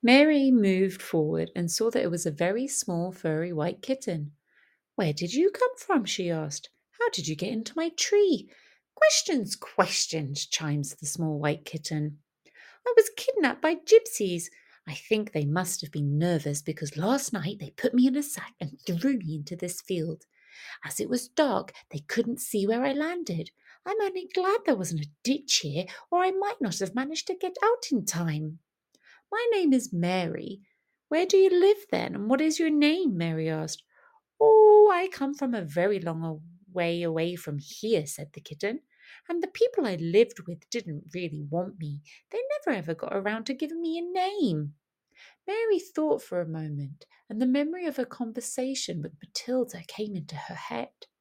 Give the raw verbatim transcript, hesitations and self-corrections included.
Mary moved forward and saw that it was a very small, furry white kitten. "Where did you come from?" she asked. "How did you get into my tree?" "Questions, questions," chimes the small white kitten. "I was kidnapped by gypsies. I think they must have been nervous because last night they put me in a sack and threw me into this field. As it was dark, they couldn't see where I landed. I'm only glad there wasn't a ditch here, or I might not have managed to get out in time." "My name is Mary. Where do you live then, and what is your name?" Mary asked. "Oh, I come from a very long way away from here," said the kitten, "and the people I lived with didn't really want me. They never ever got around to giving me a name." Mary thought for a moment, and the memory of her conversation with Matilda came into her head.